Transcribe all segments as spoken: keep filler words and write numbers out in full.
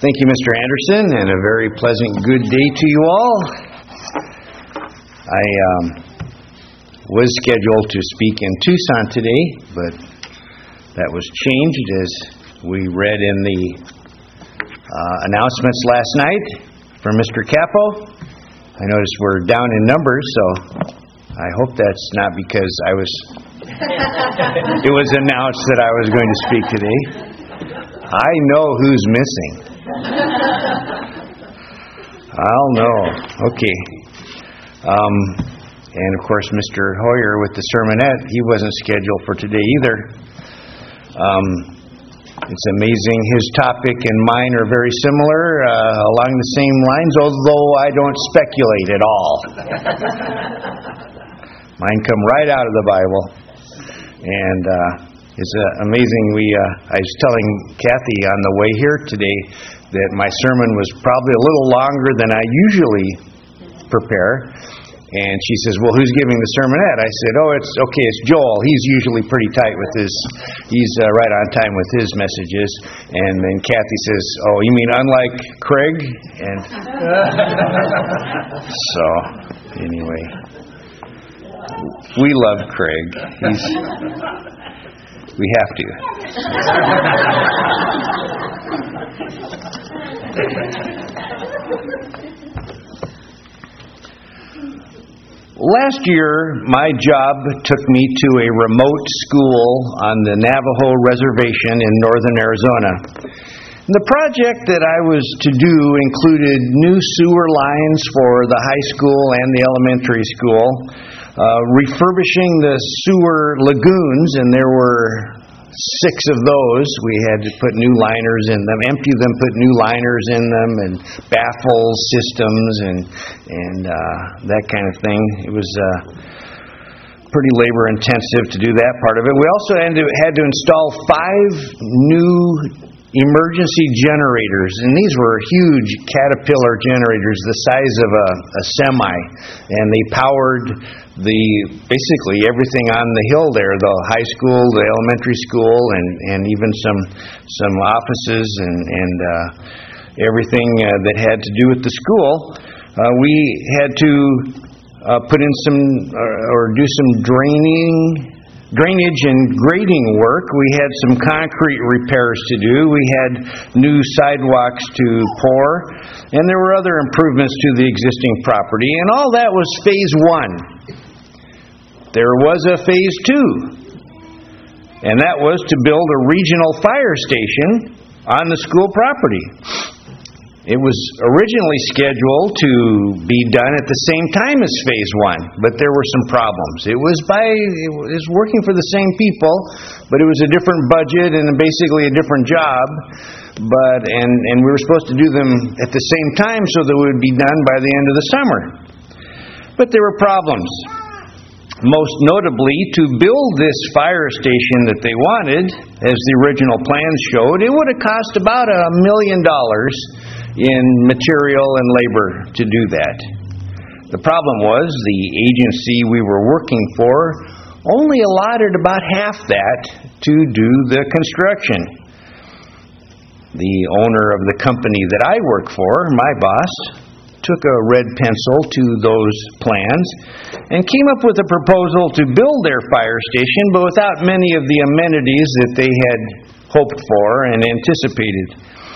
Thank you, Mister Anderson, and a very pleasant good day to you all. I um, was scheduled to speak in Tucson today, but that was changed as we read in the uh, announcements last night from Mister Capo. I noticed we're down in numbers, so I hope that's not because I was. It was announced that I was going to speak today. I know who's missing. I'll know. Okay. Um, and of course, Mister Hoyer with the sermonette, he wasn't scheduled for today either. Um, it's amazing. His topic and mine are very similar, uh, along the same lines, although I don't speculate at all. Mine come right out of the Bible. And uh, it's uh, amazing. We uh, I was telling Kathy on the way here today that my sermon was probably a little longer than I usually prepare. And she says, well, who's giving the sermonette? I said, oh, it's okay, it's Joel. He's usually pretty tight with his, he's uh, right on time with his messages. And then Kathy says, oh, you mean unlike Craig? And so, anyway, we love Craig. He's, we have to. Last year, my job took me to a remote school on the Navajo Reservation in northern Arizona. The project that I was to do included new sewer lines for the high school and the elementary school, uh, refurbishing the sewer lagoons, and there were six of those. We had to put new liners in them, empty them, put new liners in them, and baffle systems and and uh, that kind of thing. It was uh, pretty labor intensive to do that part of it. We also had to, had to install five new emergency generators, and these were huge Caterpillar generators the size of a, a semi, and they powered the basically everything on the hill there, the high school, the elementary school, and, and even some some offices and, and uh, everything uh, that had to do with the school. Uh, we had to uh, put in some uh, or do some draining drainage and grading work. We had some concrete repairs to do. We had new sidewalks to pour, and there were other improvements to the existing property, and all that was phase one. There was a phase two, and that was to build a regional fire station on the school property. It was originally scheduled to be done at the same time as phase one, but there were some problems. It was by it was working for the same people, but it was a different budget and basically a different job. But and and we were supposed to do them at the same time so that it would be done by the end of the summer. But there were problems. Most notably, to build this fire station that they wanted, as the original plans showed, it would have cost about a million dollars in material and labor to do that. The problem was the agency we were working for only allotted about half that to do the construction. The owner of the company that I work for, my boss, took a red pencil to those plans and came up with a proposal to build their fire station, but without many of the amenities that they had hoped for and anticipated.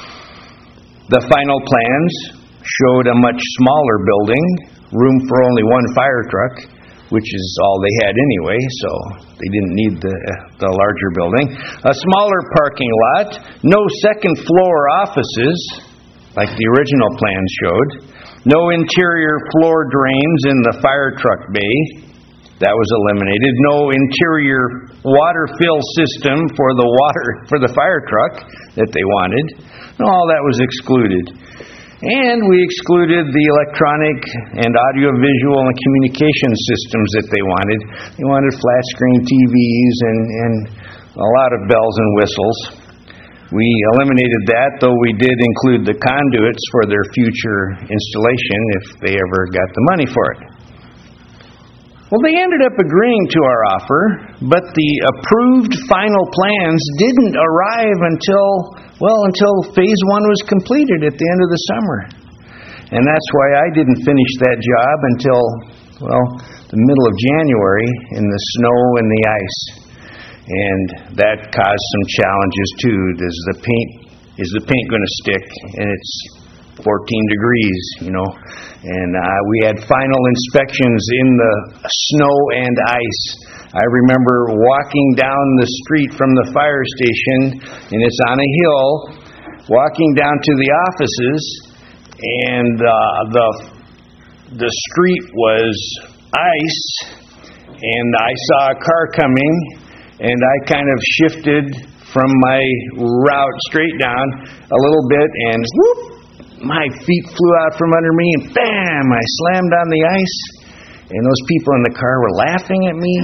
The final plans showed a much smaller building, room for only one fire truck, which is all they had anyway, so they didn't need the the larger building. A smaller parking lot, no second floor offices, like the original plans showed. No interior floor drains in the fire truck bay. That was eliminated. No interior water fill system for the water for the fire truck that they wanted. All that was excluded. And we excluded the electronic and audiovisual and communication systems that they wanted. They wanted flat screen T Vs and, and a lot of bells and whistles. We eliminated that, though we did include the conduits for their future installation if they ever got the money for it. Well, they ended up agreeing to our offer, but the approved final plans didn't arrive until Well, until phase one was completed at the end of the summer. And that's why I didn't finish that job until, well, the middle of January in the snow and the ice. And that caused some challenges too. Does the paint, is the paint going to stick? And it's fourteen degrees, you know. And uh, we had final inspections in the snow and ice. I remember walking down the street from the fire station, and it's on a hill, walking down to the offices, and uh, the the street was ice, and I saw a car coming, and I kind of shifted from my route straight down a little bit, and whoop, my feet flew out from under me, and bam, I slammed on the ice. And those people in the car were laughing at me.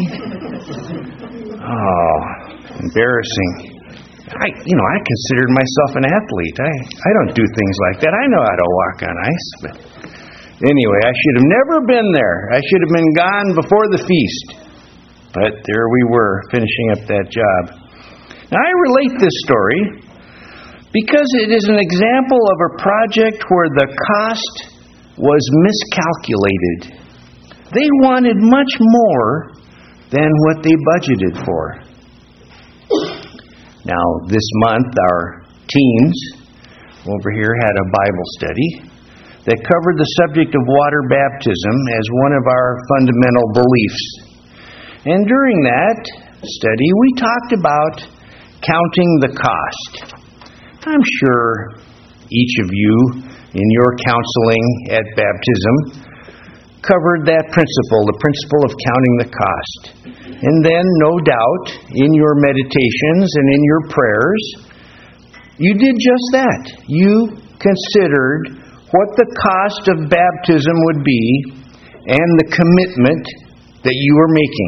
Oh, embarrassing. I, you know, I considered myself an athlete. I, I don't do things like that. I know how to walk on ice. But anyway, I should have never been there. I should have been gone before the feast. But there we were, finishing up that job. Now, I relate this story because it is an example of a project where the cost was miscalculated. They wanted much more than what they budgeted for. Now, this month, our teens over here had a Bible study that covered the subject of water baptism as one of our fundamental beliefs. And during that study, we talked about counting the cost. I'm sure each of you in your counseling at baptism covered that principle, the principle of counting the cost. And then, no doubt, in your meditations and in your prayers, you did just that. You considered what the cost of baptism would be and the commitment that you were making.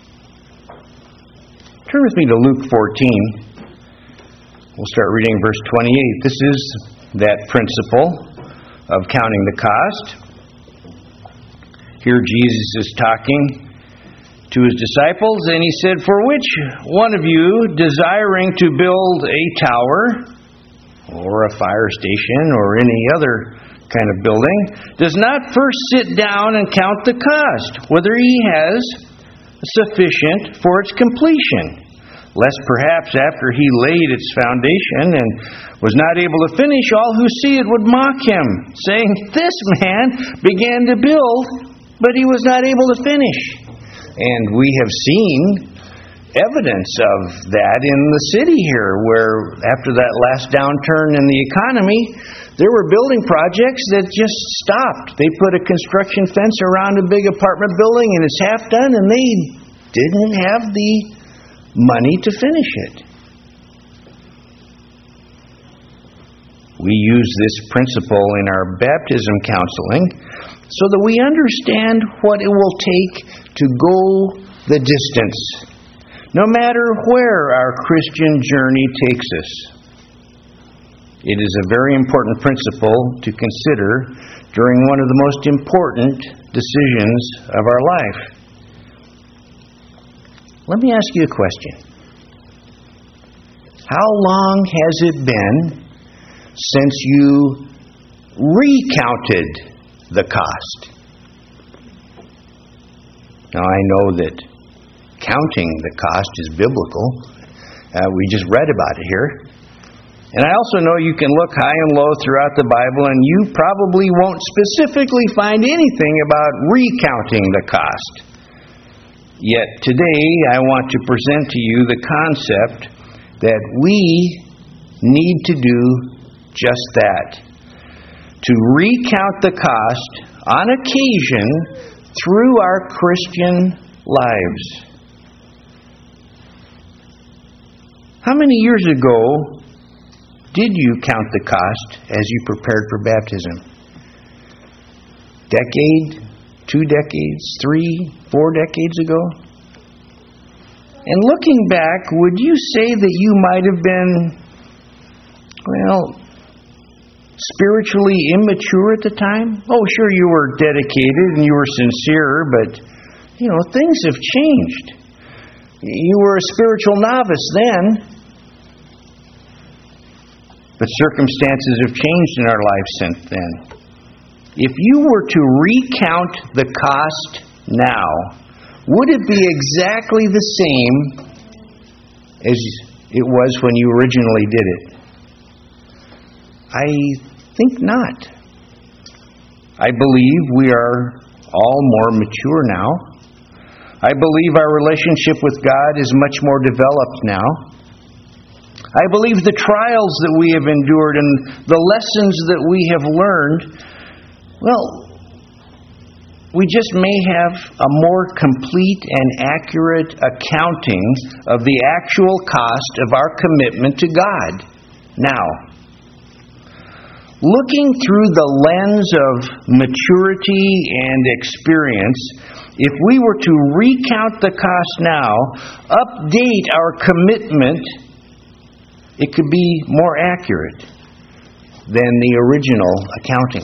Turn with me to Luke fourteen. We'll start reading verse twenty-eight. This is that principle of counting the cost. Here Jesus is talking to his disciples, and he said, "For which one of you, desiring to build a tower, or a fire station, or any other kind of building, does not first sit down and count the cost, whether he has sufficient for its completion? Lest perhaps after he laid its foundation and was not able to finish, all who see it would mock him, saying, 'This man began to build, but he was not able to finish.'" And we have seen evidence of that in the city here, where after that last downturn in the economy, there were building projects that just stopped. They put a construction fence around a big apartment building, and it's half done, and they didn't have the money to finish it. We use this principle in our baptism counseling so that we understand what it will take to go the distance, no matter where our Christian journey takes us. It is a very important principle to consider during one of the most important decisions of our life. Let me ask you a question. How long has it been since you recounted the cost? Now, I know that counting the cost is biblical. Uh, we just read about it here. And I also know you can look high and low throughout the Bible, and you probably won't specifically find anything about recounting the cost. Yet today, I want to present to you the concept that we need to do just that. To recount the cost on occasion through our Christian lives. How many years ago did you count the cost as you prepared for baptism? Decade? Two decades? Three? Four decades ago? And looking back, would you say that you might have been, well, spiritually immature at the time? Oh, sure, you were dedicated and you were sincere, but, you know, things have changed. You were a spiritual novice then. But circumstances have changed in our lives since then. If you were to recount the cost now, would it be exactly the same as it was when you originally did it? I think not. I believe we are all more mature now. I believe our relationship with God is much more developed now. I believe the trials that we have endured and the lessons that we have learned, well, we just may have a more complete and accurate accounting of the actual cost of our commitment to God now. Looking through the lens of maturity and experience, if we were to recount the cost now, update our commitment, it could be more accurate than the original accounting.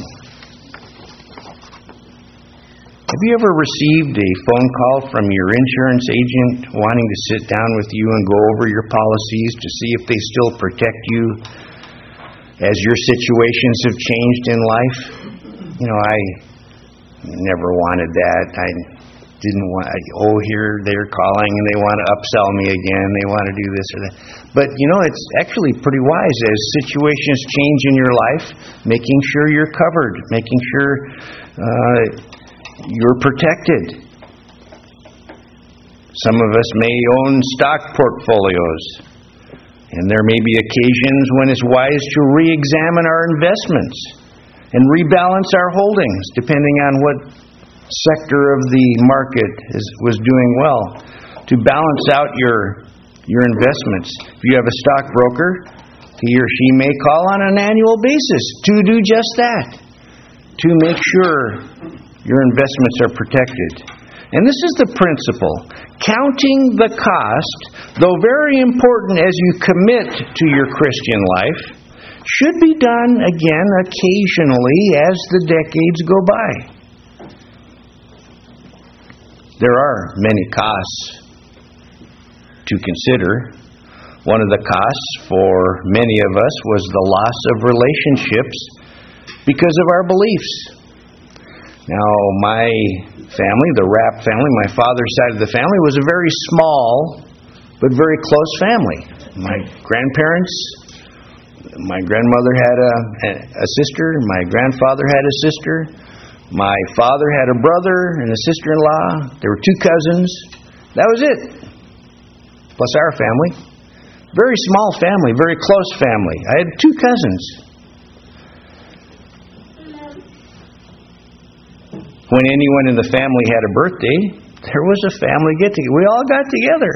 Have you ever received a phone call from your insurance agent wanting to sit down with you and go over your policies to see if they still protect you as your situations have changed in life? You know, I never wanted that. I didn't want, oh, here they're calling and they want to upsell me again. They want to do this or that. But, you know, it's actually pretty wise as situations change in your life, making sure you're covered, making sure uh, you're protected. Some of us may own stock portfolios, and there may be occasions when it's wise to re-examine our investments and rebalance our holdings, depending on what sector of the market is, was doing well, to balance out your your investments. If you have a stockbroker, he or she may call on an annual basis to do just that, to make sure your investments are protected. And this is the principle. Counting the cost, though very important as you commit to your Christian life, should be done again occasionally as the decades go by. There are many costs to consider. One of the costs for many of us was the loss of relationships because of our beliefs. Now, my family, the Rapp family, my father's side of the family, was a very small but very close family. My grandparents, my grandmother had a, a sister, my grandfather had a sister, my father had a brother and a sister-in-law. There were two cousins. That was it. Plus our family. Very small family, very close family. I had two cousins. When anyone in the family had a birthday, there was a family get-together. We all got together.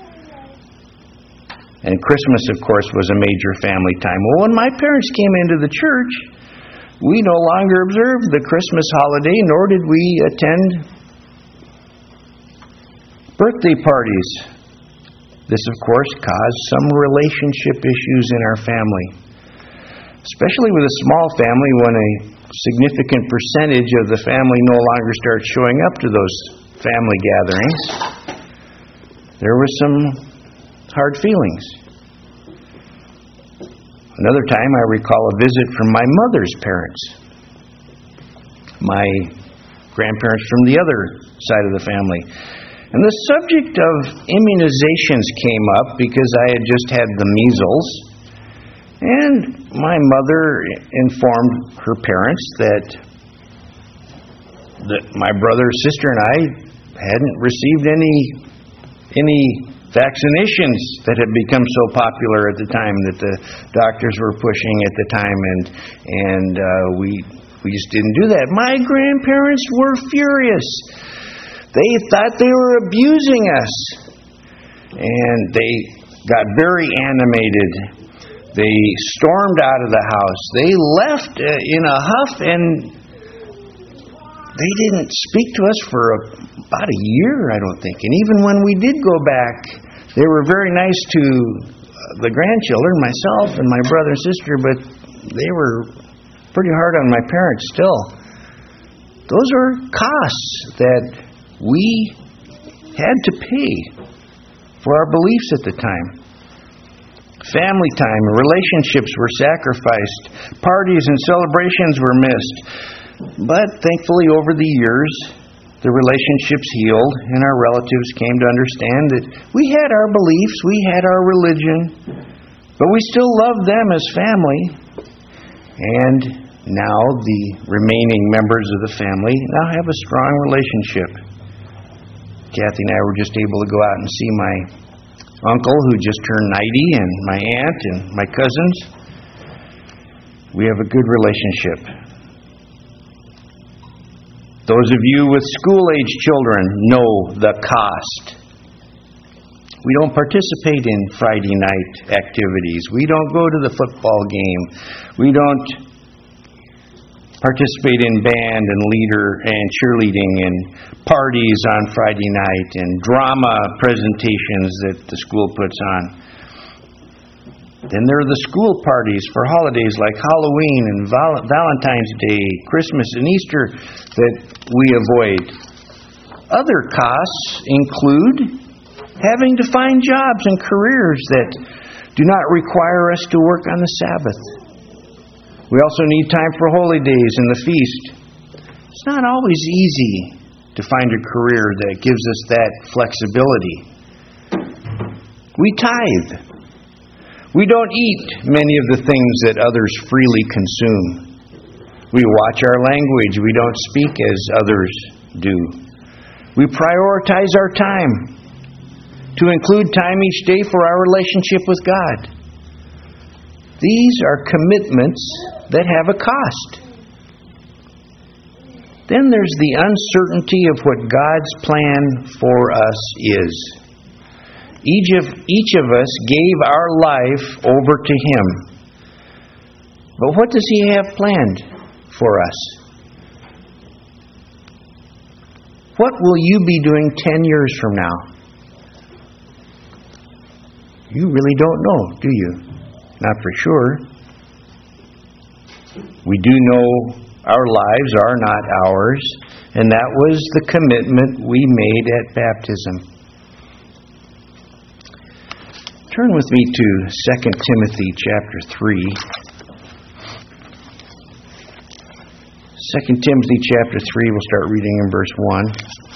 And Christmas, of course, was a major family time. Well, when my parents came into the church, we no longer observed the Christmas holiday, nor did we attend birthday parties. This, of course, caused some relationship issues in our family, especially with a small family when a significant percentage of the family no longer starts showing up to those family gatherings. There was some hard feelings. Another time I recall a visit from my mother's parents, my grandparents from the other side of the family. And the subject of immunizations came up because I had just had the measles. And my mother informed her parents that, that my brother, sister, and I hadn't received any any vaccinations that had become so popular at the time, that the doctors were pushing at the time, and and uh, we we just didn't do that. My grandparents were furious. They thought they were abusing us, and they got very animated. They stormed out of the house. They left in a huff, and they didn't speak to us for a, about a year, I don't think. And even when we did go back, they were very nice to the grandchildren, myself and my brother and sister, but they were pretty hard on my parents still. Those are costs that we had to pay for our beliefs at the time. Family time and relationships were sacrificed. Parties and celebrations were missed. But thankfully, over the years, the relationships healed, and our relatives came to understand that we had our beliefs, we had our religion, but we still loved them as family. And now the remaining members of the family now have a strong relationship. Kathy and I were just able to go out and see my uncle who just turned ninety, and my aunt and my cousins. We have a good relationship. Those of you with school-age children know the cost. We don't participate in Friday night activities. We don't go to the football game. We don't participate in band and leader and cheerleading and parties on Friday night and drama presentations that the school puts on. Then there are the school parties for holidays like Halloween and Val- Valentine's Day, Christmas and Easter that we avoid. Other costs include having to find jobs and careers that do not require us to work on the Sabbath. We also need time for holy days and the feast. It's not always easy to find a career that gives us that flexibility. We tithe. We don't eat many of the things that others freely consume. We watch our language. We don't speak as others do. We prioritize our time to include time each day for our relationship with God. These are commitments that have a cost. Then there's the uncertainty of what God's plan for us is. Each of, each of us gave our life over to Him. But what does He have planned for us? What will you be doing ten years from now? You really don't know, do you? Not for sure. We do know our lives are not ours, and that was the commitment we made at baptism. Turn with me to Second Timothy chapter three. Second Timothy chapter three, we'll start reading in verse one.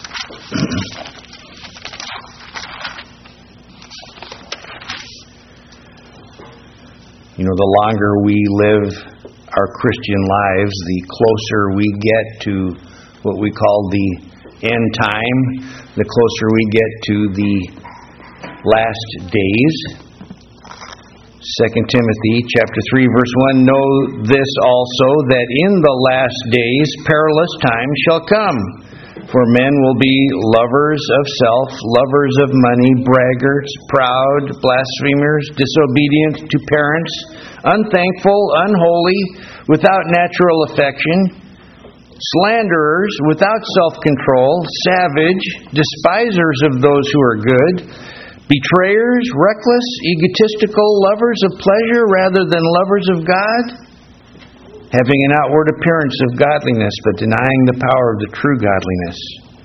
You know, the longer we live our Christian lives, the closer we get to what we call the end time, the closer we get to the last days. Second Timothy chapter three verse one, know this also, that in the last days perilous times shall come. For men will be lovers of self, lovers of money, braggarts, proud, blasphemers, disobedient to parents, unthankful, unholy, without natural affection, slanderers, without self-control, savage, despisers of those who are good, betrayers, reckless, egotistical, lovers of pleasure rather than lovers of God, having an outward appearance of godliness, but denying the power of the true godliness.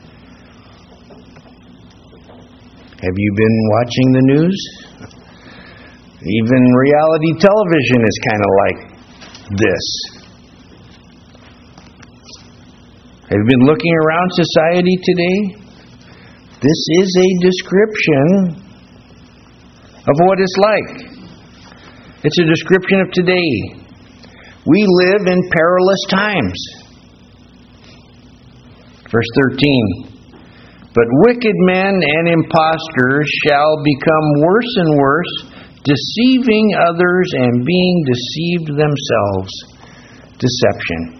Have you been watching the news? Even reality television is kind of like this. Have you been looking around society today? This is a description of what it's like. It's a description of today. We live in perilous times. Verse thirteen. But wicked men and impostors shall become worse and worse, deceiving others and being deceived themselves. Deception.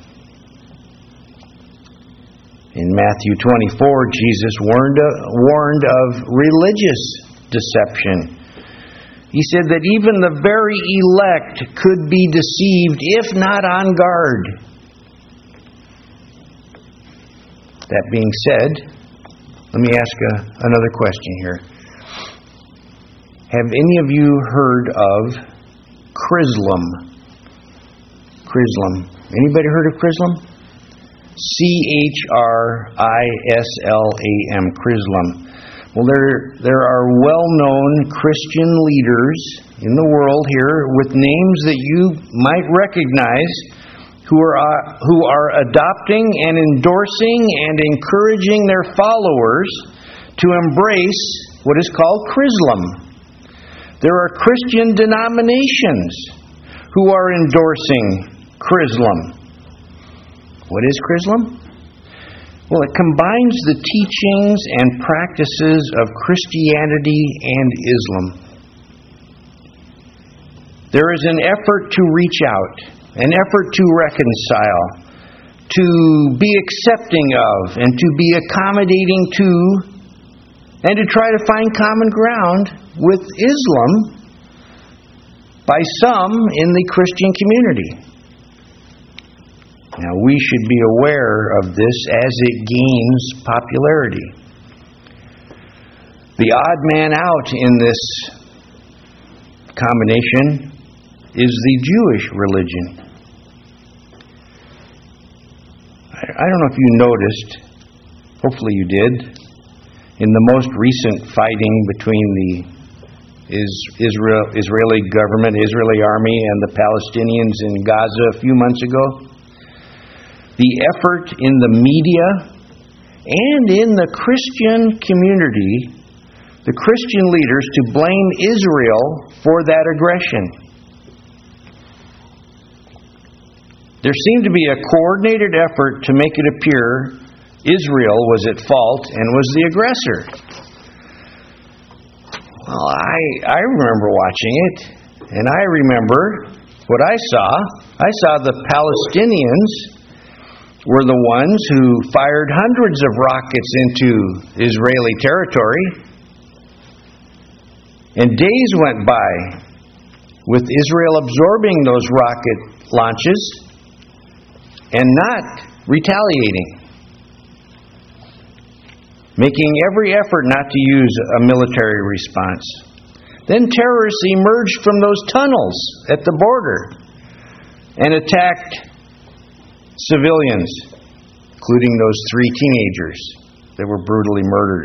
In Matthew twenty-four, Jesus warned, warned of religious deception. He said that even the very elect could be deceived if not on guard. That being said, let me ask a, another question here. Have any of you heard of Chrislam? Chrislam. Anybody heard of Chrislam? C H R I S L A M, Chrislam. Well, there, there are well-known Christian leaders in the world here with names that you might recognize who are, uh, who are adopting and endorsing and encouraging their followers to embrace what is called Chrislam. There are Christian denominations who are endorsing Chrislam. What is Chrislam? Well, it combines the teachings and practices of Christianity and Islam. There is an effort to reach out, an effort to reconcile, to be accepting of, and to be accommodating to, and to try to find common ground with Islam by some in the Christian community. Now, we should be aware of this as it gains popularity. The odd man out in this combination is the Jewish religion. I don't know if you noticed, hopefully you did, in the most recent fighting between the Israel, Israeli government, Israeli army, and the Palestinians in Gaza a few months ago, the effort in the media and in the Christian community, the Christian leaders, to blame Israel for that aggression. There seemed to be a coordinated effort to make it appear Israel was at fault and was the aggressor. Well, I, I remember watching it, and I remember what I saw. I saw the Palestinians were the ones who fired hundreds of rockets into Israeli territory. And days went by with Israel absorbing those rocket launches and not retaliating, making every effort not to use a military response. Then terrorists emerged from those tunnels at the border and attacked civilians, including those three teenagers that were brutally murdered.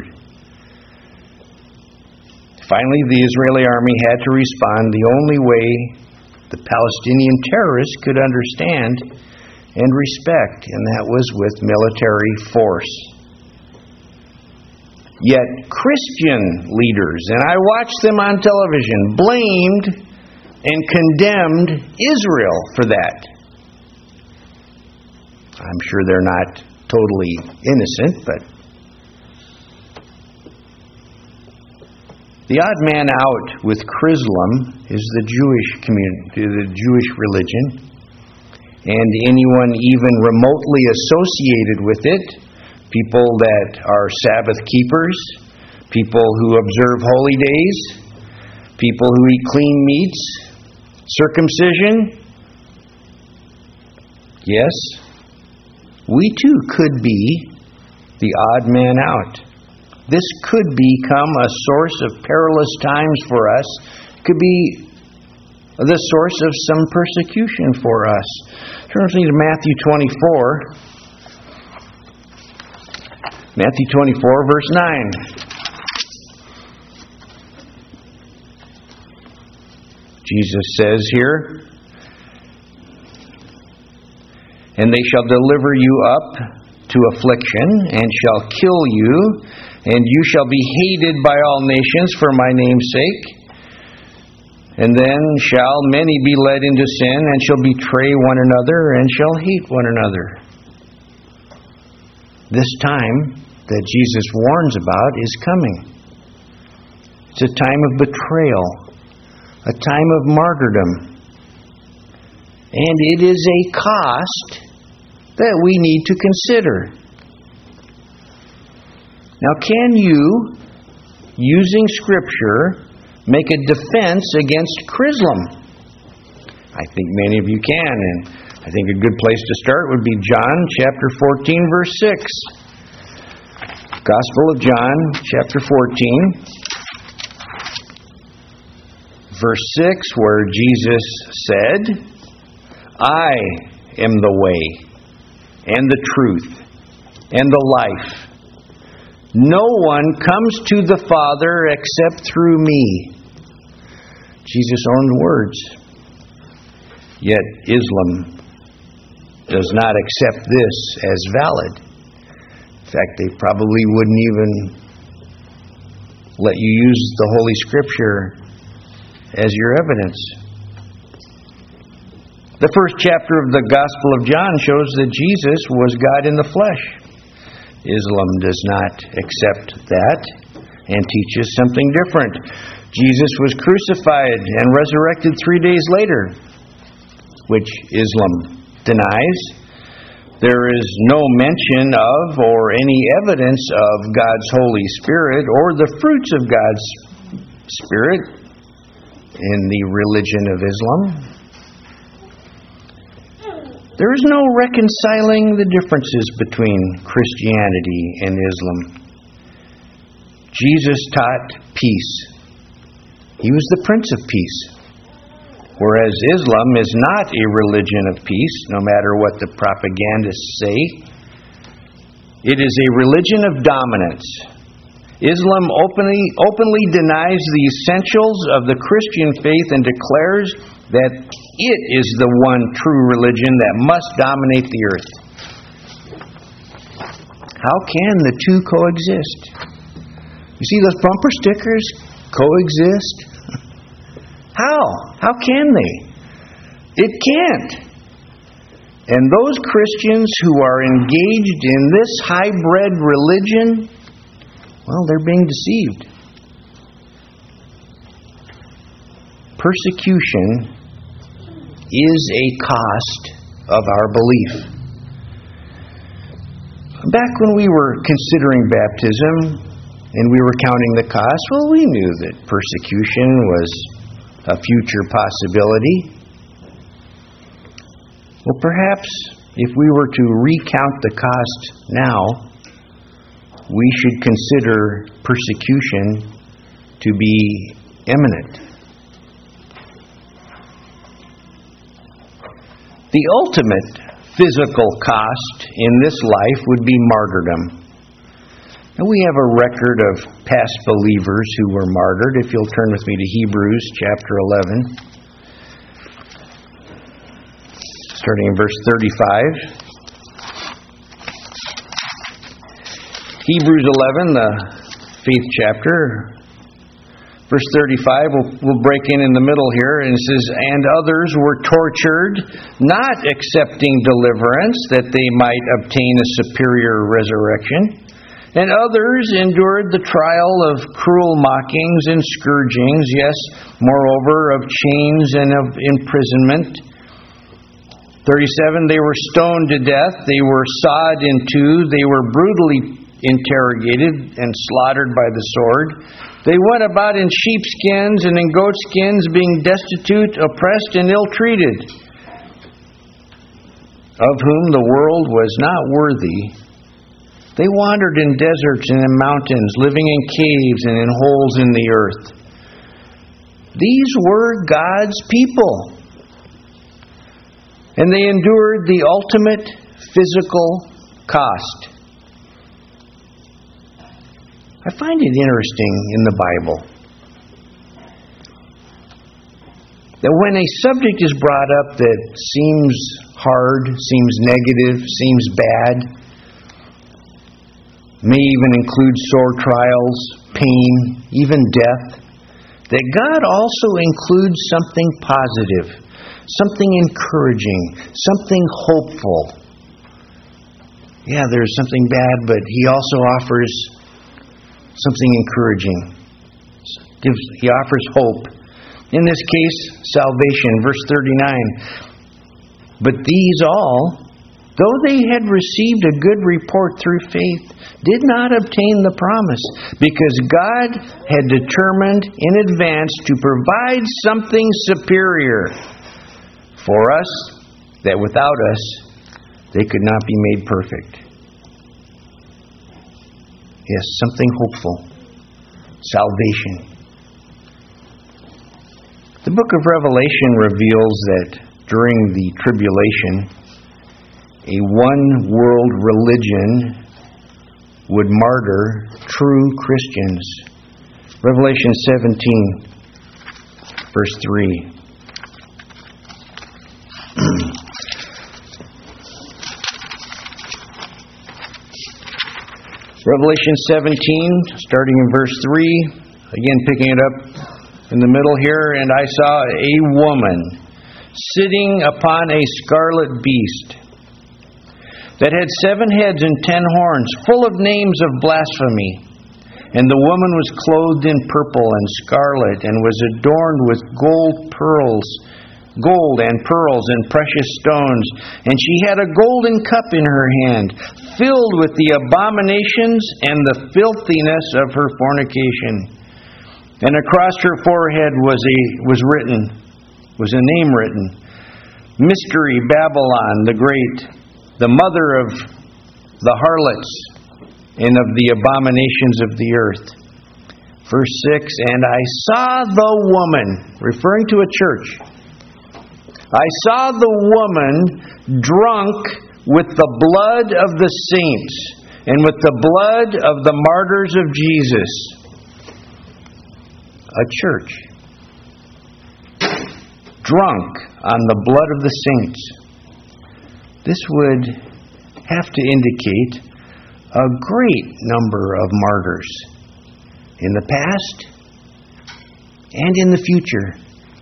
Finally, the Israeli army had to respond the only way the Palestinian terrorists could understand and respect, and that was with military force. Yet Christian leaders, and I watched them on television, blamed and condemned Israel for that. I'm sure they're not totally innocent, but the odd man out with Chrislam is the Jewish community, the Jewish religion, and anyone even remotely associated with it, people that are Sabbath keepers, people who observe holy days, people who eat clean meats, circumcision. Yes, we too could be the odd man out. This could become a source of perilous times for us. It could be the source of some persecution for us. Turn with me to Matthew twenty-four. Matthew twenty-four, verse nine. Jesus says here, "And they shall deliver you up to affliction, and shall kill you, and you shall be hated by all nations for my name's sake. And then shall many be led into sin, and shall betray one another, and shall hate one another." This time that Jesus warns about is coming. It's a time of betrayal, a time of martyrdom. And it is a cost that we need to consider. Now, can you, using Scripture, make a defense against Chrislam? I think many of you can, and I think a good place to start would be John chapter fourteen, verse six. Gospel of John chapter fourteen, verse six, where Jesus said, "I am the way, and the truth, and the life. No one comes to the Father except through me. Jesus' own words. Yet Islam does not accept this as valid. In fact, they probably wouldn't even let you use the Holy Scripture as your evidence. The first chapter of the Gospel of John shows that Jesus was God in the flesh. Islam does not accept that and teaches something different. Jesus was crucified and resurrected three days later, which Islam denies. There is no mention of or any evidence of God's Holy Spirit or the fruits of God's Spirit in the religion of Islam. There is no reconciling the differences between Christianity and Islam. Jesus taught peace. He was the Prince of Peace. Whereas Islam is not a religion of peace, no matter what the propagandists say. It is a religion of dominance. Islam openly, openly denies the essentials of the Christian faith and declares that it is the one true religion that must dominate the earth. How can the two coexist? You see those bumper stickers? Coexist? How? How can they? It can't. And those Christians who are engaged in this hybrid religion, well, they're being deceived. Persecution is a cost of our belief. Back when we were considering baptism and we were counting the cost, well, we knew that persecution was a future possibility. Well, perhaps if we were to recount the cost now, we should consider persecution to be imminent. The ultimate physical cost in this life would be martyrdom. And we have a record of past believers who were martyred. If you'll turn with me to Hebrews chapter eleven, starting in verse thirty-five. Hebrews eleven, the faith chapter. Verse thirty-five, we'll, we'll break in in the middle here, and it says, "And others were tortured, not accepting deliverance, that they might obtain a superior resurrection. And others endured the trial of cruel mockings and scourgings, yes, moreover, of chains and of imprisonment." thirty-seven, "They were stoned to death, they were sawed in two, they were brutally interrogated and slaughtered by the sword. They went about in sheepskins and in goatskins, being destitute, oppressed, and ill-treated, of whom the world was not worthy. They wandered in deserts and in mountains, living in caves and in holes in the earth." These were God's people. And they endured the ultimate physical cost. I find it interesting in the Bible that when a subject is brought up that seems hard, seems negative, seems bad, may even include sore trials, pain, even death, that God also includes something positive, something encouraging, something hopeful. Yeah, there's something bad, but He also offers something encouraging. Gives, he offers hope. In this case, salvation. Verse thirty-nine. "But these all, though they had received a good report through faith, did not obtain the promise, because God had determined in advance to provide something superior for us, that without us they could not be made perfect." Yes, something hopeful. Salvation. The book of Revelation reveals that during the tribulation, a one-world religion would martyr true Christians. Revelation seventeen, verse three. Revelation seventeen, starting in verse three, again picking it up in the middle here. And I saw a woman sitting upon a scarlet beast that had seven heads and ten horns, full of names of blasphemy. And the woman was clothed in purple and scarlet, and was adorned with gold pearls, gold and pearls and precious stones. And she had a golden cup in her hand, filled with the abominations and the filthiness of her fornication. And across her forehead was a was written, was a name written, Mystery Babylon the Great, the mother of the harlots and of the abominations of the earth. Verse six, and I saw the woman, referring to a church, I saw the woman drunk with the blood of the saints and with the blood of the martyrs of Jesus. A church drunk on the blood of the saints. This would have to indicate a great number of martyrs in the past and in the future.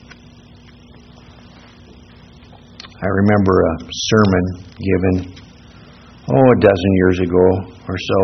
I remember a sermon given, oh, a dozen years ago or so,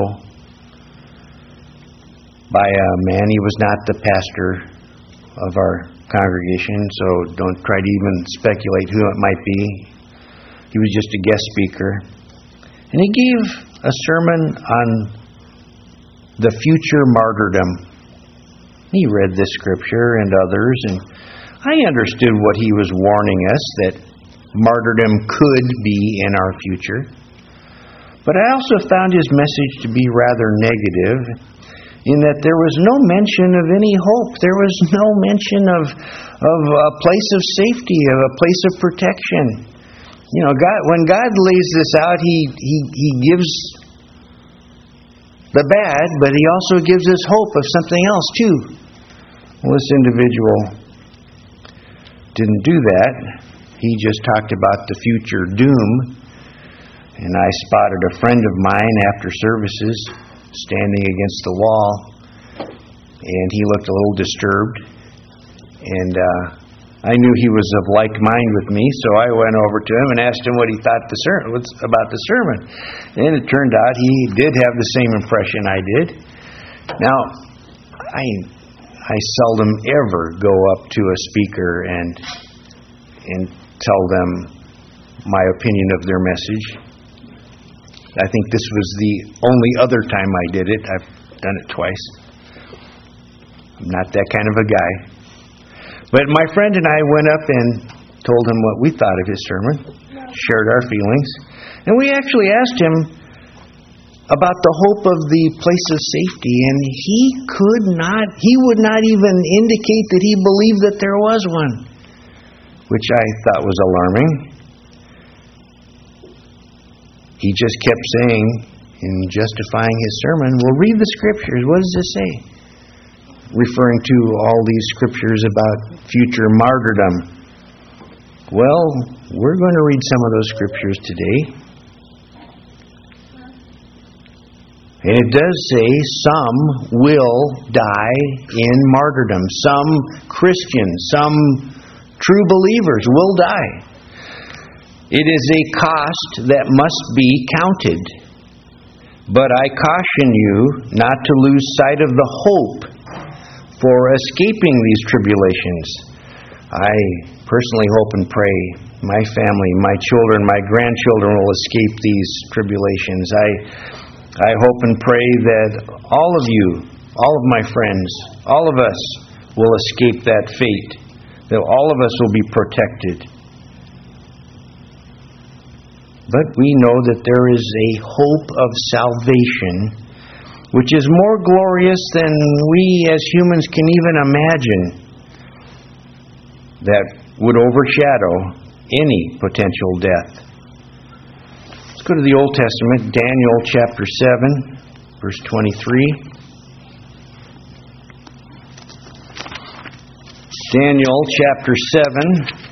by a man. He was not the pastor of our congregation, so don't try to even speculate who it might be. He was just a guest speaker. And he gave a sermon on the future martyrdom. He read this scripture and others, and I understood what he was warning us, that martyrdom could be in our future. But I also found his message to be rather negative, in that there was no mention of any hope. There was no mention of, of a place of safety, of a place of protection. You know, God, when God lays this out, He He He gives the bad, but He also gives us hope of something else too. Well, this individual didn't do that. He just talked about the future doom. And I spotted a friend of mine after services standing against the wall, and he looked a little disturbed. And uh, I knew he was of like mind with me, so I went over to him and asked him what he thought the ser- about the sermon. And it turned out he did have the same impression I did. Now, I I seldom ever go up to a speaker and and tell them my opinion of their message. I think this was the only other time I did it. I've done it twice. I'm not that kind of a guy. But my friend and I went up and told him what we thought of his sermon, shared our feelings, and we actually asked him about the hope of the place of safety, and he could not, he would not even indicate that he believed that there was one, which I thought was alarming. He just kept saying, in justifying his sermon, well, read the scriptures. What does it say? Referring to all these scriptures about future martyrdom. Well, we're going to read some of those scriptures today. And it does say some will die in martyrdom. Some Christians, some true believers will die. It is a cost that must be counted. But I caution you not to lose sight of the hope for escaping these tribulations. I personally hope and pray my family, my children, my grandchildren will escape these tribulations. I I hope and pray that all of you, all of my friends, all of us will escape that fate, that all of us will be protected. But we know that there is a hope of salvation which is more glorious than we as humans can even imagine, that would overshadow any potential death. Let's go to the Old Testament, Daniel chapter seven. verse twenty-three. Daniel chapter seven,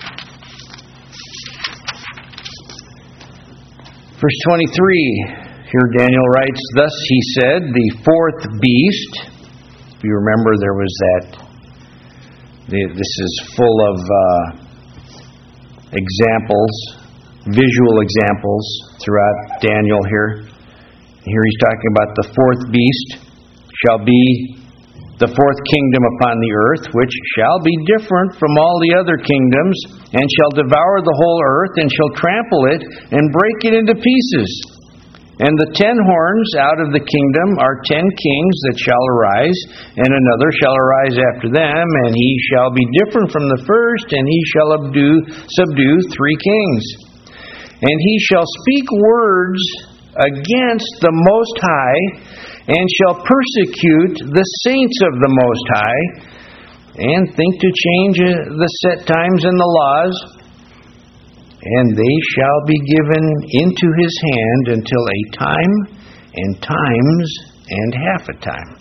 verse twenty-three. Here Daniel writes, "Thus he said, the fourth beast," if you remember there was that, this is full of uh, examples, visual examples throughout Daniel here. Here he's talking about the fourth beast shall be the fourth kingdom upon the earth, which shall be different from all the other kingdoms, and shall devour the whole earth, and shall trample it, and break it into pieces. And the ten horns out of the kingdom are ten kings that shall arise, and another shall arise after them, and he shall be different from the first, and he shall subdue, subdue three kings. And he shall speak words against the Most High, and shall persecute the saints of the Most High, and think to change the set times and the laws, and they shall be given into his hand until a time, and times, and half a time.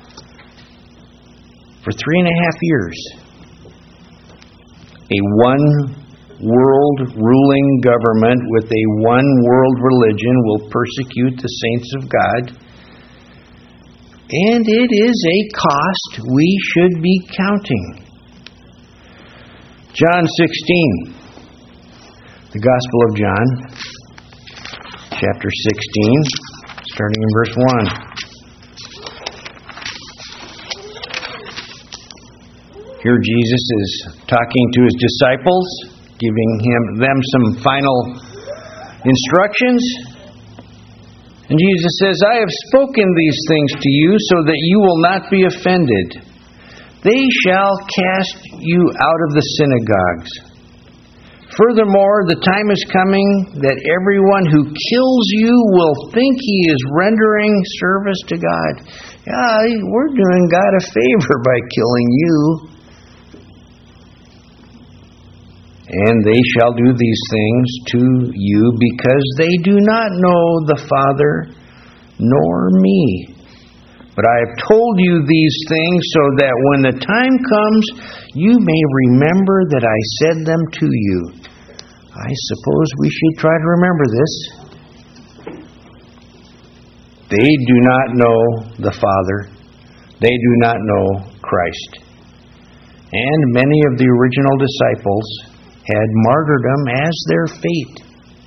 For three and a half years, a one world ruling government with a one world religion will persecute the saints of God. And it is a cost we should be counting. John sixteen. The Gospel of John, chapter sixteen, starting in verse one. Here Jesus is talking to his disciples, giving him them some final instructions. And Jesus says, "I have spoken these things to you so that you will not be offended. They shall cast you out of the synagogues. Furthermore, the time is coming that everyone who kills you will think he is rendering service to God." Yeah, we're doing God a favor by killing you. "And they shall do these things to you because they do not know the Father nor me. But I have told you these things so that when the time comes, you may remember that I said them to you." I suppose we should try to remember this. They do not know the Father. They do not know Christ. And many of the original disciples had martyrdom as their fate.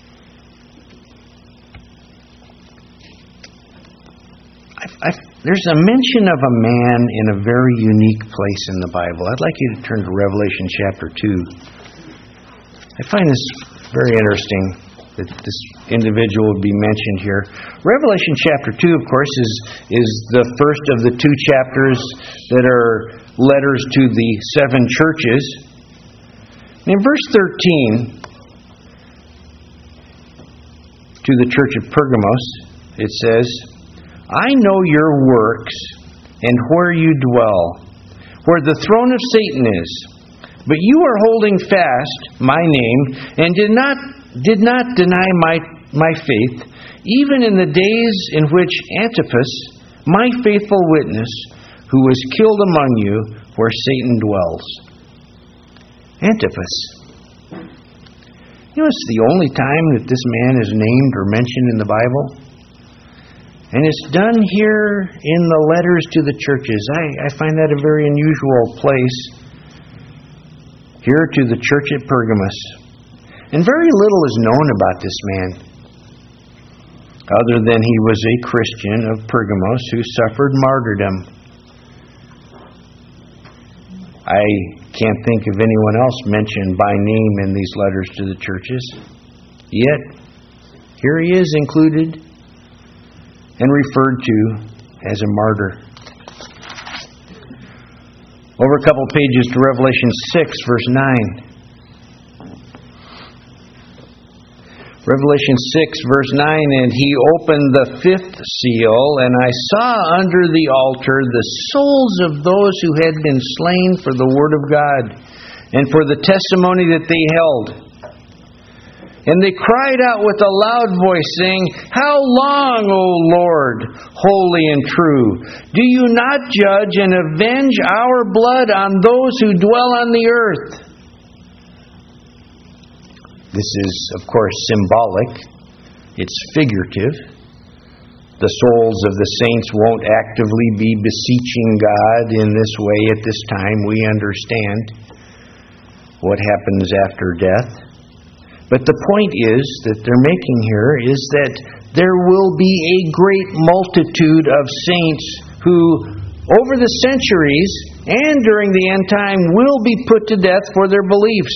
I've, I've, there's a mention of a man in a very unique place in the Bible. I'd like you to turn to Revelation chapter two. I find this very interesting that this individual would be mentioned here. Revelation chapter two, of course, is, is the first of the two chapters that are letters to the seven churches. In verse thirteen, to the church of Pergamos, it says, "I know your works and where you dwell, where the throne of Satan is. But you are holding fast my name and did not did not deny my my faith, even in the days in which Antipas, my faithful witness, who was killed among you, where Satan dwells." Antipas. You know, it's the only time that this man is named or mentioned in the Bible. And it's done here in the letters to the churches. I, I find that a very unusual place. Here to the church at Pergamos. And very little is known about this man, other than he was a Christian of Pergamos who suffered martyrdom. I can't think of anyone else mentioned by name in these letters to the churches. Yet, here he is included and referred to as a martyr. Over a couple pages to Revelation six, verse nine. Revelation six, verse nine, "And he opened the fifth seal, and I saw under the altar the souls of those who had been slain for the word of God, and for the testimony that they held. And they cried out with a loud voice, saying, How long, O Lord, holy and true, do you not judge and avenge our blood on those who dwell on the earth? This is, of course, symbolic. It's figurative. The souls of the saints won't actively be beseeching God in this way at this time. We understand what happens after death. But the point is that they're making here is that there will be a great multitude of saints who, over the centuries and during the end time, will be put to death for their beliefs.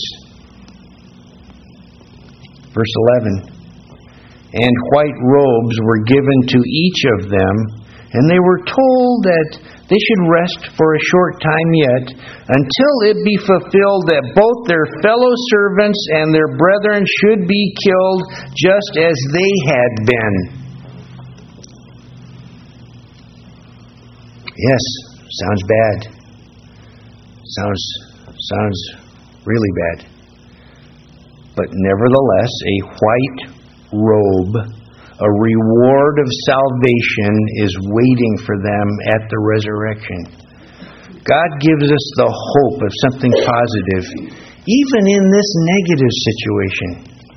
Verse eleven. And white robes were given to each of them, and they were told that they should rest for a short time yet, until it be fulfilled that both their fellow servants and their brethren should be killed, just as they had been. Yes, sounds bad. Sounds, sounds really bad. But nevertheless, a white robe, a reward of salvation, is waiting for them at the resurrection. God gives us the hope of something positive, even in this negative situation.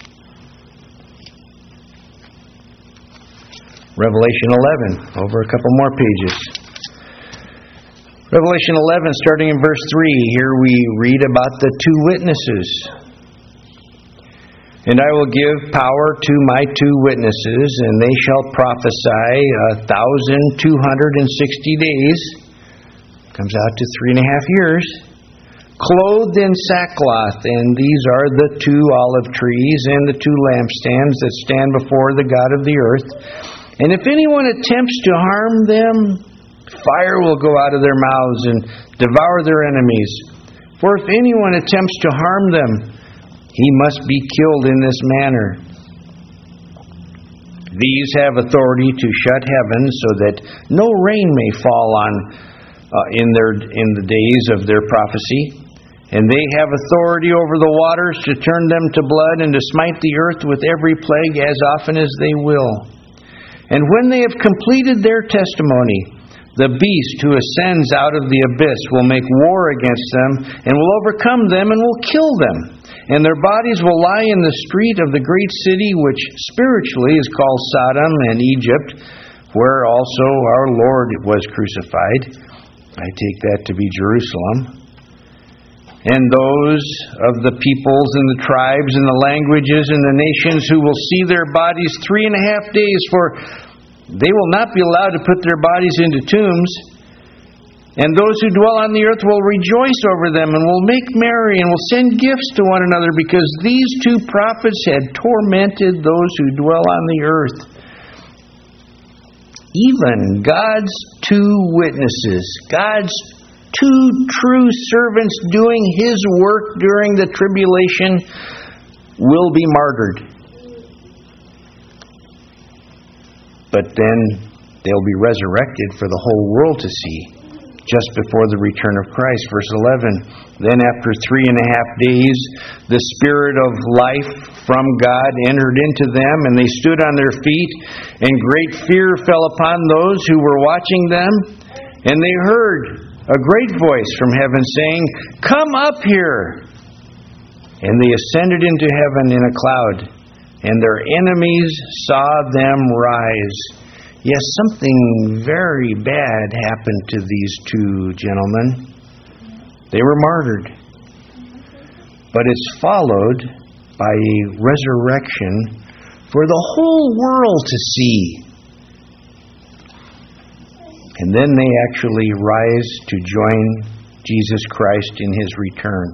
Revelation eleven, over a couple more pages. Revelation eleven, starting in verse three, here we read about the two witnesses. And I will give power to my two witnesses, and they shall prophesy a thousand two hundred and sixty days. Comes out to three and a half years. Clothed in sackcloth, and these are the two olive trees and the two lampstands that stand before the God of the earth. And if anyone attempts to harm them, fire will go out of their mouths and devour their enemies. For if anyone attempts to harm them, he must be killed in this manner. These have authority to shut heaven so that no rain may fall on uh, in their in the days of their prophecy. And they have authority over the waters to turn them to blood and to smite the earth with every plague as often as they will. And when they have completed their testimony, the beast who ascends out of the abyss will make war against them and will overcome them and will kill them. And their bodies will lie in the street of the great city, which spiritually is called Sodom and Egypt, where also our Lord was crucified. I take that to be Jerusalem. And those of the peoples and the tribes and the languages and the nations who will see their bodies three and a half days, for they will not be allowed to put their bodies into tombs. And those who dwell on the earth will rejoice over them and will make merry and will send gifts to one another, because these two prophets had tormented those who dwell on the earth. Even God's two witnesses, God's two true servants doing His work during the tribulation, will be martyred. But then they'll be resurrected for the whole world to see, just before the return of Christ. Verse eleven, then after three and a half days, the Spirit of life from God entered into them, and they stood on their feet, and great fear fell upon those who were watching them. And they heard a great voice from heaven saying, Come up here! And they ascended into heaven in a cloud, and their enemies saw them rise. Yes, something very bad happened to these two gentlemen. They were martyred. But it's followed by a resurrection for the whole world to see. And then they actually rise to join Jesus Christ in His return.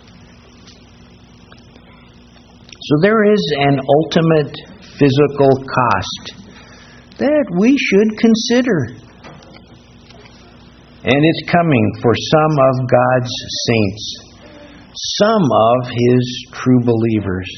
So there is an ultimate physical cost that we should consider. And it's coming for some of God's saints, some of His true believers.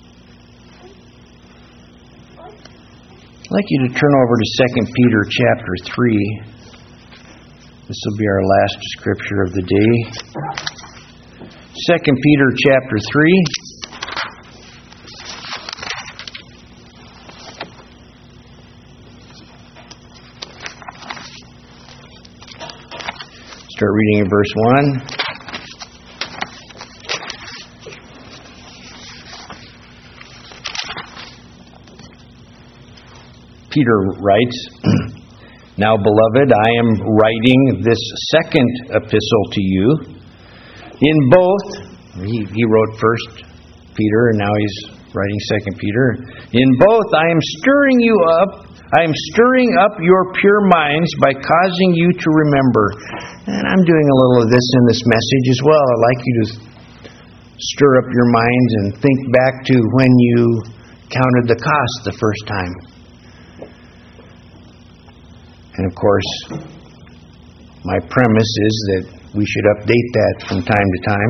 I'd like you to turn over to Second Peter chapter three. This will be our last scripture of the day. Second Peter chapter three. Start reading in verse one. Peter writes, "Now, beloved, I am writing this second epistle to you. In both," he, he wrote first Peter, and now he's writing Second Peter. "In both, I am stirring you up. I am stirring up your pure minds by causing you to remember." And I'm doing a little of this in this message as well. I'd like you to stir up your minds and think back to when you counted the cost the first time. And of course, my premise is that we should update that from time to time.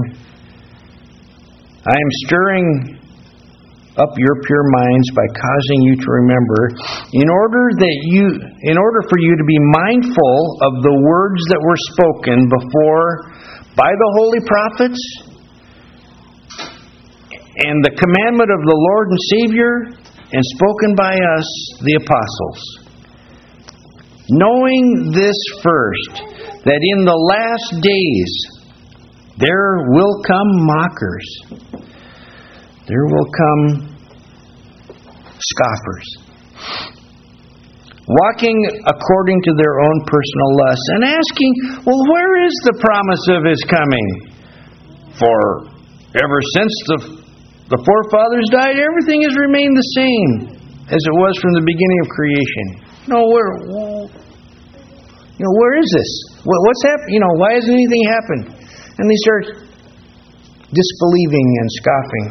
I am stirring up your pure minds by causing you to remember, in order that you, in order for you to be mindful of the words that were spoken before by the holy prophets, and the commandment of the Lord and Savior, and spoken by us, the apostles. Knowing this first, that in the last days there will come mockers. There will come scoffers, walking according to their own personal lusts, and asking, well, where is the promise of His coming? For ever since the, the forefathers died, everything has remained the same as it was from the beginning of creation. No, where, you know, where is this? What's happened? You know, why hasn't anything happened? And they start disbelieving and scoffing.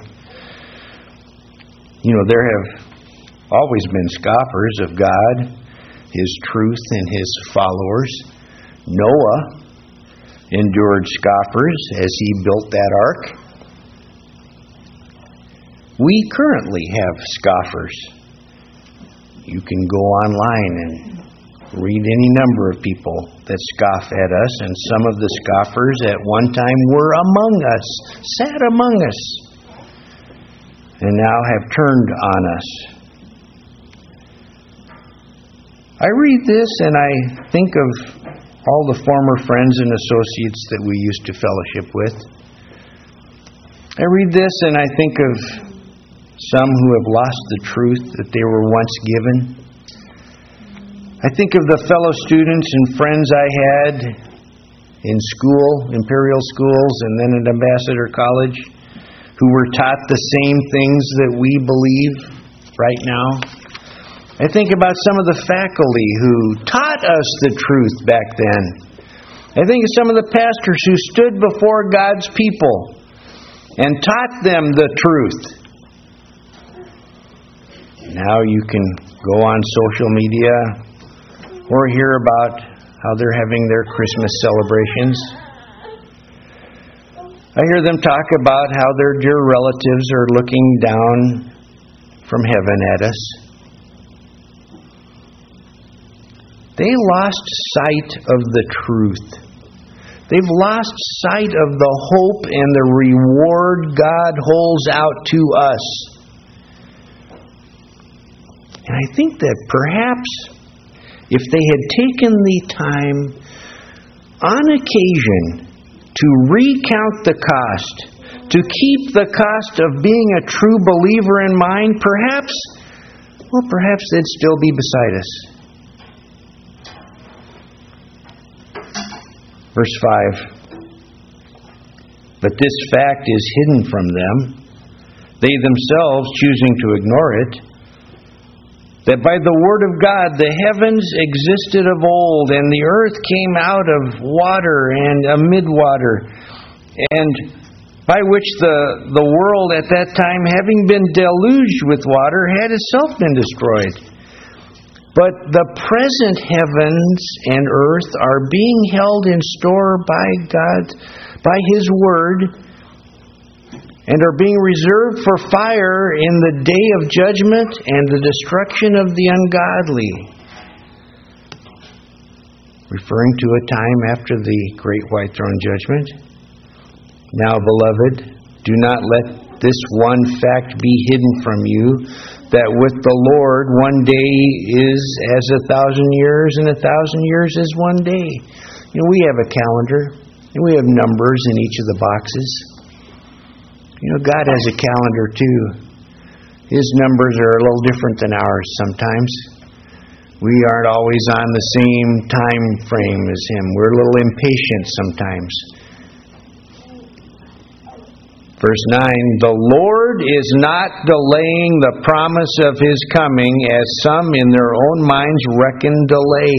You know, there have always been scoffers of God, His truth, and His followers. Noah endured scoffers as he built that ark. We currently have scoffers. You can go online and read any number of people that scoff at us, and some of the scoffers at one time were among us, sat among us, and now have turned on us. I read this and I think of all the former friends and associates that we used to fellowship with. I read this and I think of some who have lost the truth that they were once given. I think of the fellow students and friends I had in school, Imperial schools, and then at Ambassador College, who were taught the same things that we believe right now. I think about some of the faculty who taught us the truth back then. I think of some of the pastors who stood before God's people and taught them the truth. Now you can go on social media or hear about how they're having their Christmas celebrations. I hear them talk about how their dear relatives are looking down from heaven at us. They lost sight of the truth. They've lost sight of the hope and the reward God holds out to us. And I think that perhaps if they had taken the time on occasion to recount the cost, to keep the cost of being a true believer in mind, perhaps, well, perhaps they'd still be beside us. Verse five. But this fact is hidden from them, they themselves choosing to ignore it, that by the word of God the heavens existed of old, and the earth came out of water and amid water, and by which the, the world at that time, having been deluged with water, had itself been destroyed. But the present heavens and earth are being held in store by God, by His Word, and are being reserved for fire in the day of judgment and the destruction of the ungodly. Referring to a time after the great white throne judgment. Now, beloved, do not let this one fact be hidden from you, that with the Lord one day is as a thousand years, and a thousand years is one day. You know, we have a calendar, and we have numbers in each of the boxes. You know, God has a calendar too. His numbers are a little different than ours sometimes. We aren't always on the same time frame as Him. We're a little impatient sometimes. Verse nine, the Lord is not delaying the promise of His coming, as some in their own minds reckon delay.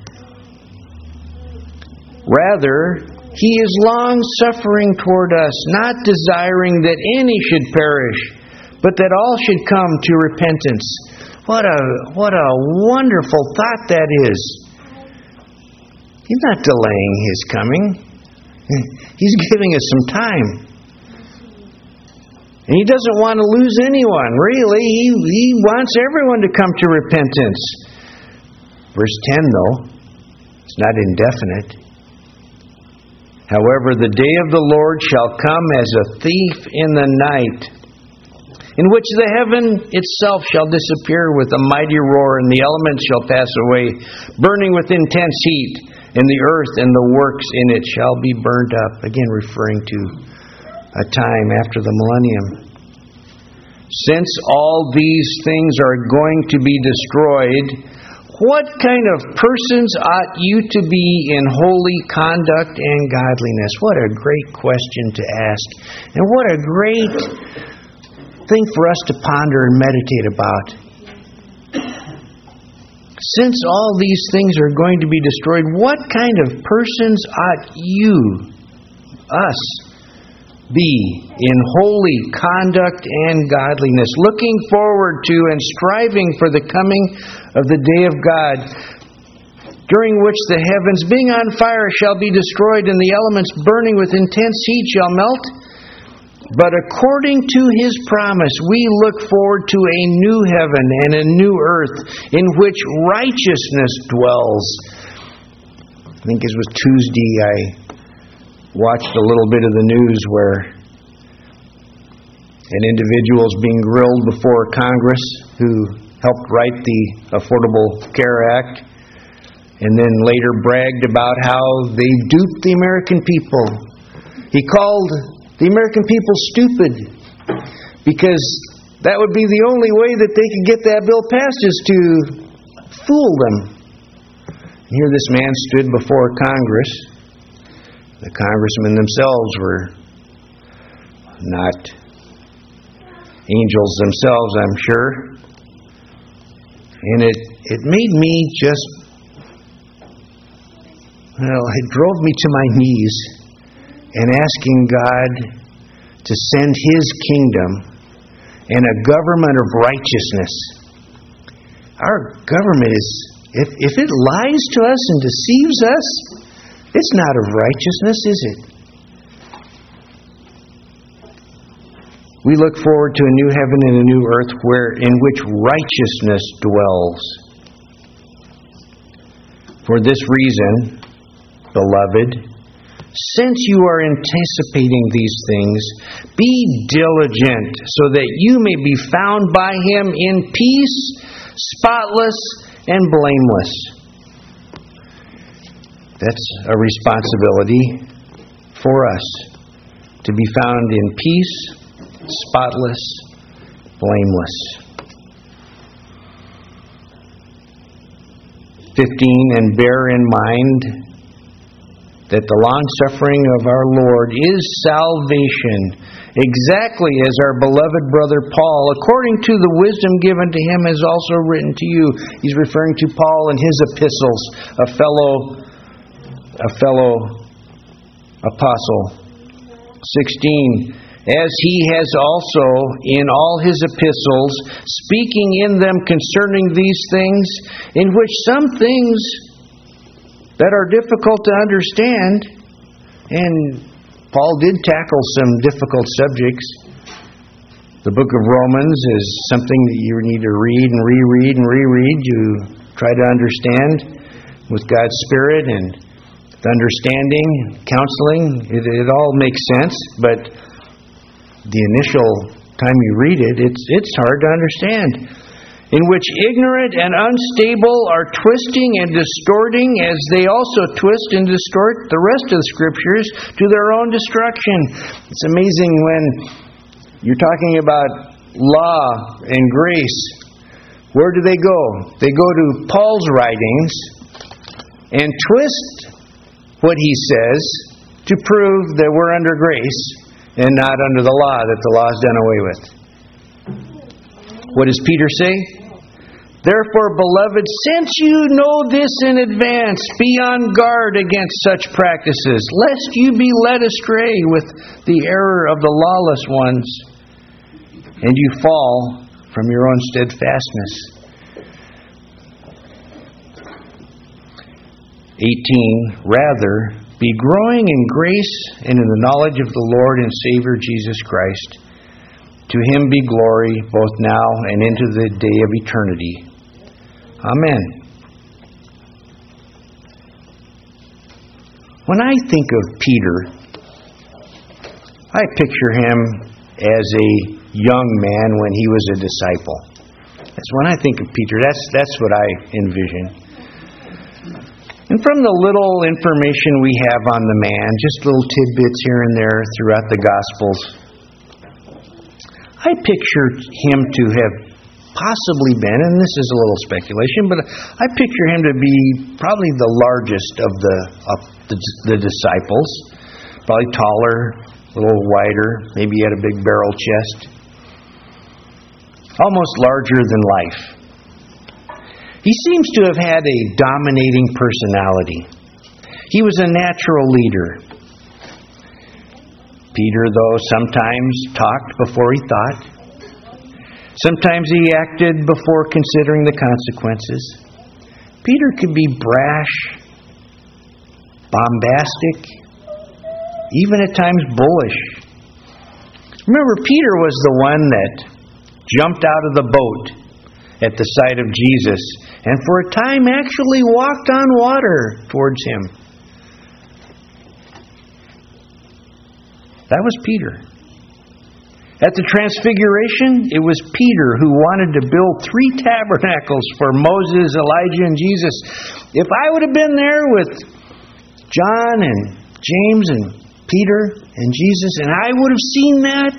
Rather, He is long-suffering toward us, not desiring that any should perish, but that all should come to repentance. What a what a wonderful thought that is. He's not delaying His coming. He's giving us some time. And He doesn't want to lose anyone, really. He, he wants everyone to come to repentance. Verse ten, though, it's not indefinite. However, the day of the Lord shall come as a thief in the night, in which the heaven itself shall disappear with a mighty roar, and the elements shall pass away, burning with intense heat, and the earth and the works in it shall be burned up. Again, referring to a time after the millennium. Since all these things are going to be destroyed, what kind of persons ought you to be in holy conduct and godliness? What a great question to ask. And what a great thing for us to ponder and meditate about. Since all these things are going to be destroyed, what kind of persons ought you, us, be in holy conduct and godliness, looking forward to and striving for the coming of the day of God, during which the heavens, being on fire, shall be destroyed, and the elements burning with intense heat shall melt? But according to His promise, we look forward to a new heaven and a new earth in which righteousness dwells. I think it was Tuesday I watched a little bit of the news where an individual is being grilled before Congress who helped write the Affordable Care Act, and then later bragged about how they duped the American people. He called the American people stupid because that would be the only way that they could get that bill passed, is to fool them. And here this man stood before Congress. The congressmen themselves were not angels themselves, I'm sure. And it, it made me just, well, it drove me to my knees and asking God to send His kingdom and a government of righteousness. Our government is, if, if it lies to us and deceives us, it's not of righteousness, is it? We look forward to a new heaven and a new earth where in which righteousness dwells. For this reason, beloved, since you are anticipating these things, be diligent so that you may be found by Him in peace, spotless, and blameless. That's a responsibility for us, to be found in peace, spotless, blameless. fifteen, and bear in mind that the long-suffering of our Lord is salvation, exactly as our beloved brother Paul, according to the wisdom given to him, has also written to you. He's referring to Paul in his epistles, a fellow, a fellow apostle. sixteen, as he has also in all his epistles, speaking in them concerning these things, in which some things that are difficult to understand, and Paul did tackle some difficult subjects. The book of Romans is something that you need to read and reread and reread to try to understand with God's Spirit, and the understanding, counseling, it, it all makes sense, but the initial time you read it, it's it's hard to understand. in which ignorant and unstable are twisting and distorting, as they also twist and distort the rest of the Scriptures to their own destruction. It's amazing when you're talking about law and grace. Where do they go? They go to Paul's writings and twist what he says to prove that we're under grace and not under the law, that the law is done away with. What does Peter say? Therefore, beloved, since you know this in advance, be on guard against such practices, lest you be led astray with the error of the lawless ones, and you fall from your own steadfastness. eighteen. Rather, be growing in grace and in the knowledge of the Lord and Savior Jesus Christ. To Him be glory both now and into the day of eternity. Amen. When I think of Peter, I picture him as a young man when he was a disciple. That's when I think of Peter. That's that's what I envision. And from the little information we have on the man, just little tidbits here and there throughout the Gospels, I picture him to have possibly been, and this is a little speculation, but I picture him to be probably the largest of the of the, the disciples. Probably taller, a little wider, maybe he had a big barrel chest. Almost larger than life. He seems to have had a dominating personality. He was a natural leader. Peter, though, sometimes talked before he thought. Sometimes he acted before considering the consequences. Peter could be brash, bombastic, even at times bullish. Remember, Peter was the one that jumped out of the boat at the sight of Jesus and for a time actually walked on water towards Him. That was Peter. At the Transfiguration, it was Peter who wanted to build three tabernacles for Moses, Elijah, and Jesus. If I would have been there with John and James and Peter and Jesus, and I would have seen that,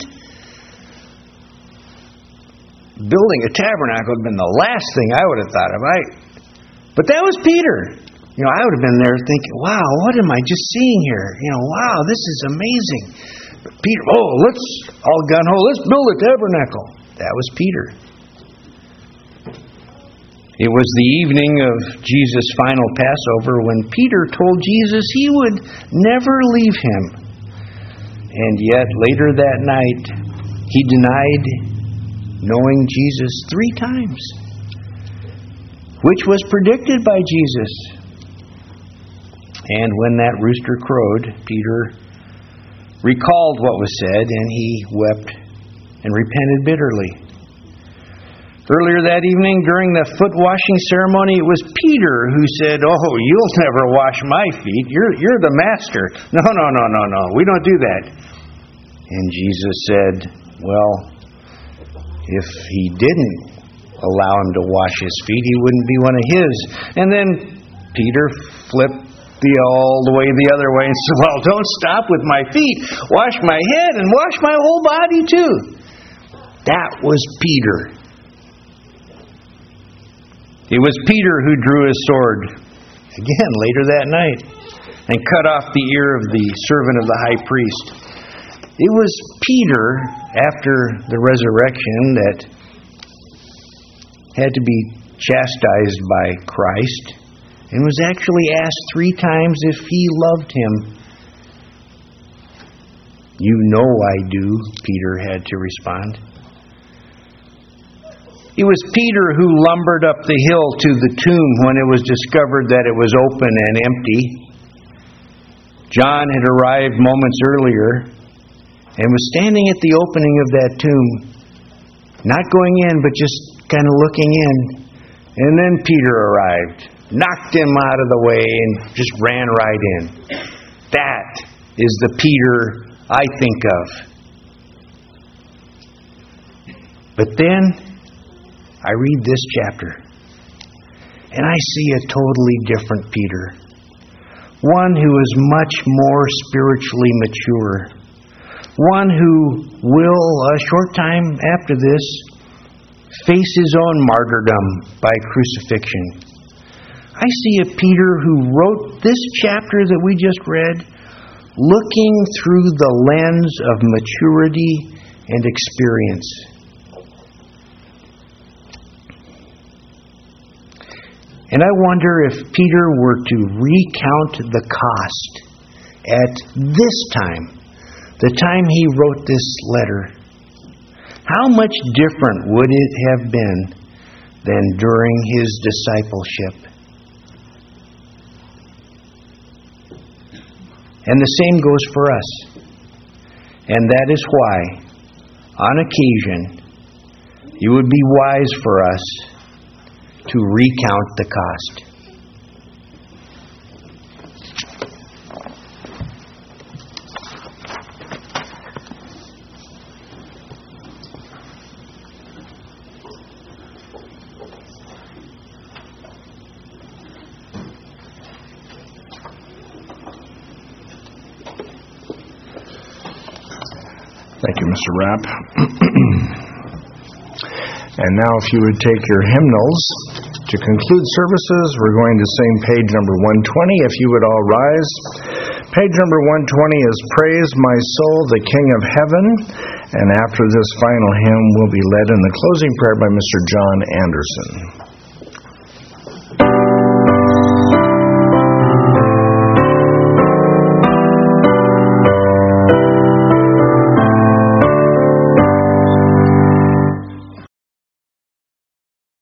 building a tabernacle would have been the last thing I would have thought of. I, but that was Peter. You know, I would have been there thinking, wow, what am I just seeing here? You know, wow, this is amazing. But Peter, oh, let's, all gung-ho, let's build a tabernacle. That was Peter. It was the evening of Jesus' final Passover when Peter told Jesus he would never leave him. And yet, later that night, he denied knowing Jesus three times, which was predicted by Jesus. And when that rooster crowed, Peter recalled what was said, and he wept and repented bitterly. Earlier that evening, during the foot-washing ceremony, it was Peter who said, oh, you'll never wash my feet. You're, you're the master. No, no, no, no, no. We don't do that. And Jesus said, well, if he didn't allow him to wash his feet, he wouldn't be one of his. And then Peter flipped the all the way the other way and said, well, don't stop with my feet. Wash my head and wash my whole body too. That was Peter. It was Peter who drew his sword, again, later that night, and cut off the ear of the servant of the high priest. It was Peter, after the resurrection, that had to be chastised by Christ and was actually asked three times if he loved him. You know I do, Peter had to respond. It was Peter who lumbered up the hill to the tomb when it was discovered that it was open and empty. John had arrived moments earlier and was standing at the opening of that tomb, not going in, but just kind of looking in. And then Peter arrived, knocked him out of the way, and just ran right in. That is the Peter I think of. But then I read this chapter, and I see a totally different Peter. One who is much more spiritually mature. One who will, a short time after this, face his own martyrdom by crucifixion. I see a Peter who wrote this chapter that we just read, looking through the lens of maturity and experience. And I wonder if Peter were to recount the cost at this time, the time he wrote this letter, how much different would it have been than during his discipleship? And the same goes for us. And that is why, on occasion, it would be wise for us to recount the cost. Thank you, Mister Rapp. And now if you would take your hymnals to conclude services, we're going to sing page number one twenty. If you would all rise. Page number one twenty is Praise My Soul, the King of Heaven. And after this final hymn, we'll be led in the closing prayer by Mister John Anderson.